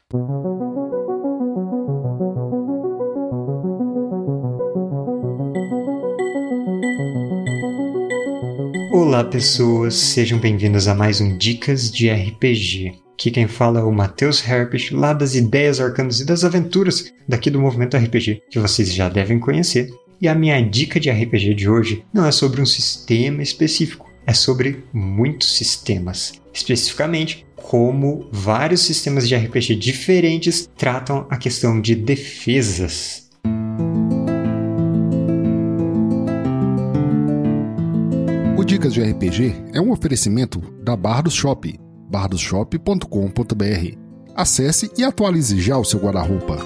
Olá pessoas, sejam bem-vindos a mais um Dicas de RPG. Aqui quem fala é o Matheus Herpich, lá das Ideias Arcanas e das Aventuras daqui do Movimento RPG, que vocês já devem conhecer. E a minha dica de RPG de hoje não é sobre um sistema específico, é sobre muitos sistemas. Especificamente, como vários sistemas de RPG diferentes tratam a questão de defesas. O Dicas de RPG é um oferecimento da Bardos Shop, bardosshop.com.br. Acesse e atualize já o seu guarda-roupa.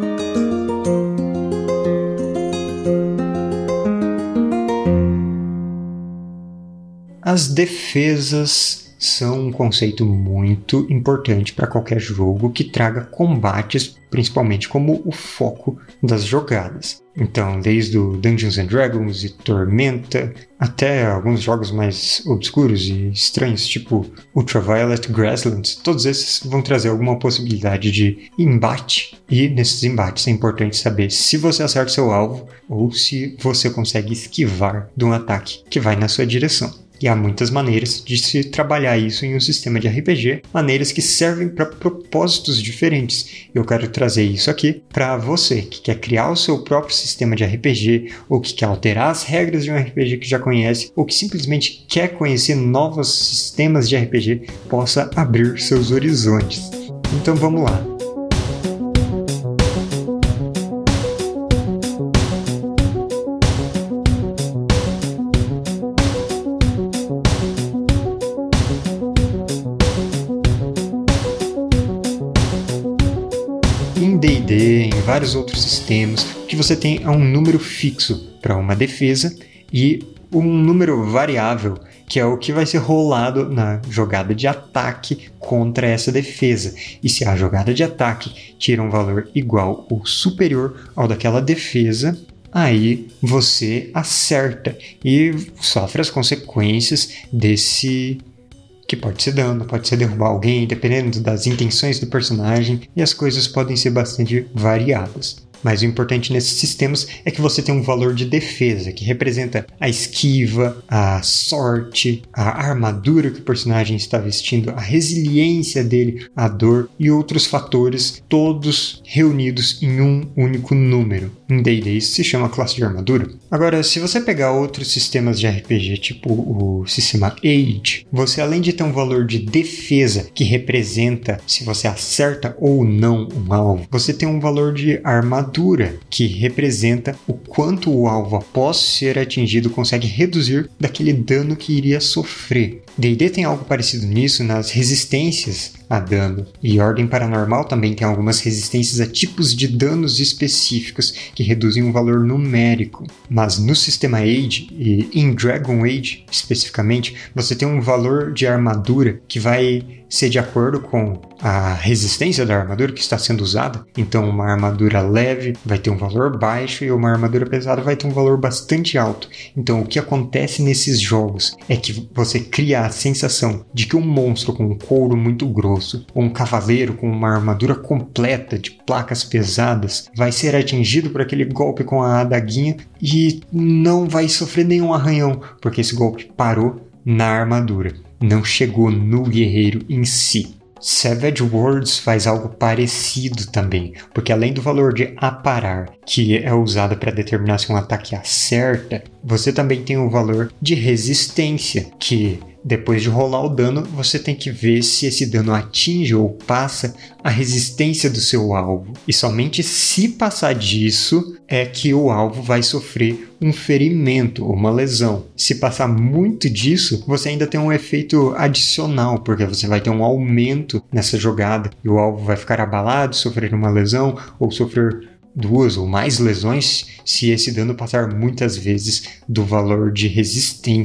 As defesas são um conceito muito importante para qualquer jogo que traga combates, principalmente como o foco das jogadas. Então, desde o Dungeons & Dragons e Tormenta, até alguns jogos mais obscuros e estranhos, tipo Ultraviolet Grasslands, todos esses vão trazer alguma possibilidade de embate. E nesses embates é importante saber se você acerta seu alvo ou se você consegue esquivar de um ataque que vai na sua direção. E há muitas maneiras de se trabalhar isso em um sistema de RPG, maneiras que servem para propósitos diferentes. Eu quero trazer isso aqui para você que quer criar o seu próprio sistema de RPG, ou que quer alterar as regras de um RPG que já conhece, ou que simplesmente quer conhecer novos sistemas de RPG, possa abrir seus horizontes. Então vamos lá. Em D&D, em vários outros sistemas, o que você tem é um número fixo para uma defesa e um número variável, que é o que vai ser rolado na jogada de ataque contra essa defesa. E se a jogada de ataque tira um valor igual ou superior ao daquela defesa, aí você acerta e sofre as consequências desse... que pode ser dano, pode ser derrubar alguém, dependendo das intenções do personagem, e as coisas podem ser bastante variadas. Mas o importante nesses sistemas é que você tem um valor de defesa, que representa a esquiva, a sorte, a armadura que o personagem está vestindo, a resiliência dele, a dor e outros fatores, todos reunidos em um único número. Em D&D isso se chama classe de armadura. Agora, se você pegar outros sistemas de RPG, tipo o sistema Age, você além de ter um valor de defesa, que representa se você acerta ou não um alvo, você tem um valor de armadura, que representa o quanto o alvo, após ser atingido, consegue reduzir daquele dano que iria sofrer. D&D tem algo parecido nisso nas resistências a dano, e Ordem Paranormal também tem algumas resistências a tipos de danos específicos que reduzem um valor numérico. Mas no sistema Age, e em Dragon Age especificamente, você tem um valor de armadura que vai ser de acordo com a resistência da armadura que está sendo usada. Então uma armadura leve vai ter um valor baixo e uma armadura pesada vai ter um valor bastante alto. Então o que acontece nesses jogos é que você cria a sensação de que um monstro com um couro muito grosso ou um cavaleiro com uma armadura completa de placas pesadas vai ser atingido por aquele golpe com a adaguinha e não vai sofrer nenhum arranhão, porque esse golpe parou na armadura, não chegou no guerreiro em si. Savage Worlds faz algo parecido também, porque além do valor de aparar, que é usado para determinar se um ataque acerta, você também tem o valor de resistência, que depois de rolar o dano, você tem que ver se esse dano atinge ou passa a resistência do seu alvo. E somente se passar disso é que o alvo vai sofrer um ferimento ou uma lesão. Se passar muito disso, você ainda tem um efeito adicional, porque você vai ter um aumento nessa jogada e o alvo vai ficar abalado, sofrer uma lesão ou sofrer 2 ou mais lesões se esse dano passar muitas vezes do valor de resistência.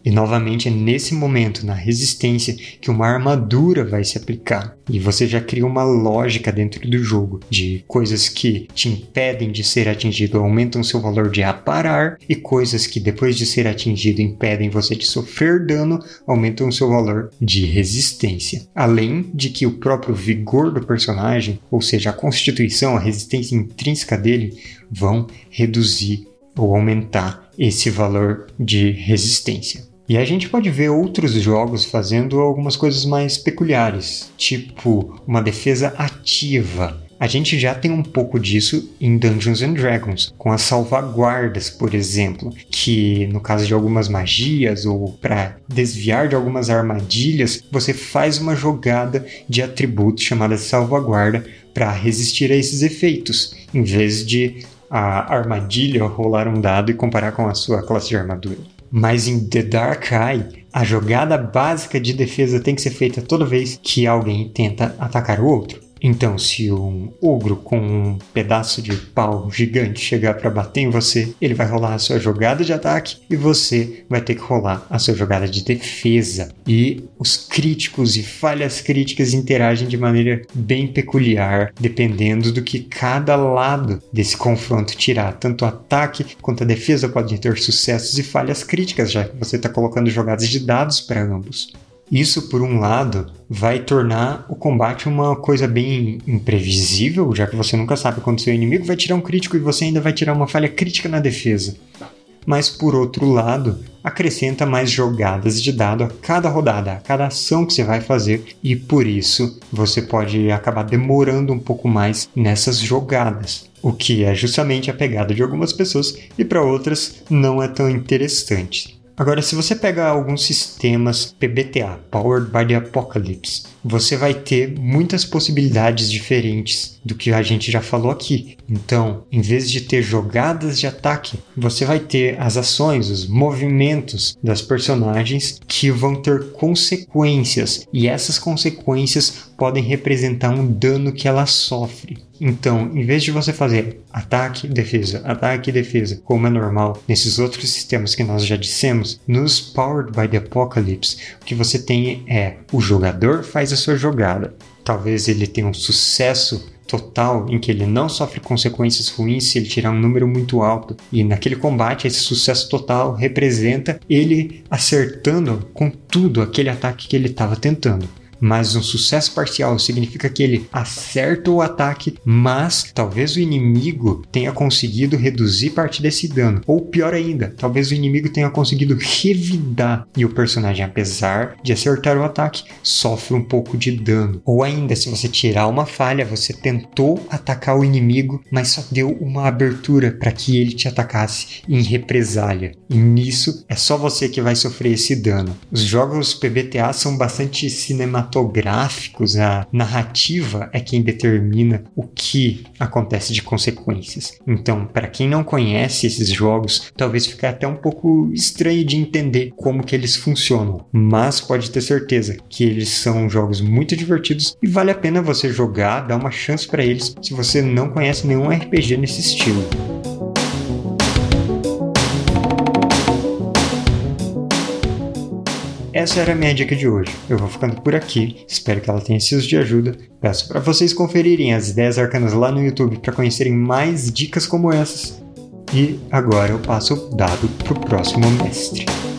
E novamente é nesse momento, na resistência, que uma armadura vai se aplicar. E você já cria uma lógica dentro do jogo de coisas que te impedem de ser atingido, aumentam seu valor de aparar, e coisas que depois de ser atingido impedem você de sofrer dano, aumentam seu valor de resistência. Além de que o próprio vigor do personagem, ou seja, a constituição, a resistência intrínseca dele, vão reduzir ou aumentar esse valor de resistência. E a gente pode ver outros jogos fazendo algumas coisas mais peculiares, tipo uma defesa ativa. A gente já tem um pouco disso em Dungeons & Dragons, com as salvaguardas, por exemplo, que no caso de algumas magias ou para desviar de algumas armadilhas, você faz uma jogada de atributo chamada salvaguarda para resistir a esses efeitos, em vez de a armadilha rolar um dado e comparar com a sua classe de armadura. Mas em The Dark Eye, a jogada básica de defesa tem que ser feita toda vez que alguém tenta atacar o outro. Então, se um ogro com um pedaço de pau gigante chegar para bater em você, ele vai rolar a sua jogada de ataque e você vai ter que rolar a sua jogada de defesa. E os críticos e falhas críticas interagem de maneira bem peculiar, dependendo do que cada lado desse confronto tirar. Tanto o ataque quanto a defesa podem ter sucessos e falhas críticas, já que você está colocando jogadas de dados para ambos. Isso, por um lado, vai tornar o combate uma coisa bem imprevisível, já que você nunca sabe quando seu inimigo vai tirar um crítico e você ainda vai tirar uma falha crítica na defesa. Mas, por outro lado, acrescenta mais jogadas de dado a cada rodada, a cada ação que você vai fazer, e por isso você pode acabar demorando um pouco mais nessas jogadas, o que é justamente a pegada de algumas pessoas e para outras não é tão interessante. Agora, se você pega alguns sistemas PBTA, Powered by the Apocalypse, você vai ter muitas possibilidades diferentes do que a gente já falou aqui. Então, em vez de ter jogadas de ataque, você vai ter as ações, os movimentos das personagens que vão ter consequências, e essas consequências podem representar um dano que ela sofre. Então, em vez de você fazer ataque, defesa, como é normal nesses outros sistemas que nós já dissemos, nos Powered by the Apocalypse, o que você tem é o jogador faz a sua jogada. Talvez ele tenha um sucesso total em que ele não sofre consequências ruins se ele tirar um número muito alto. E naquele combate, esse sucesso total representa ele acertando com tudo aquele ataque que ele estava tentando. Mas um sucesso parcial significa que ele acerta o ataque, mas talvez o inimigo tenha conseguido reduzir parte desse dano. Ou pior ainda, talvez o inimigo tenha conseguido revidar e o personagem, apesar de acertar o ataque, sofre um pouco de dano. Ou ainda, se você tirar uma falha, você tentou atacar o inimigo, mas só deu uma abertura para que ele te atacasse em represália. E nisso, é só você que vai sofrer esse dano. Os jogos PBTA são bastante cinematográficos, a narrativa é quem determina o que acontece de consequências. Então, para quem não conhece esses jogos, talvez fique até um pouco estranho de entender como que eles funcionam, mas pode ter certeza que eles são jogos muito divertidos e vale a pena você jogar, dar uma chance para eles se você não conhece nenhum RPG nesse estilo. Essa era a minha dica de hoje. Eu vou ficando por aqui, espero que ela tenha sido de ajuda. Peço para vocês conferirem as ideias arcanas lá no YouTube para conhecerem mais dicas como essas. E agora eu passo o dado para o próximo mestre.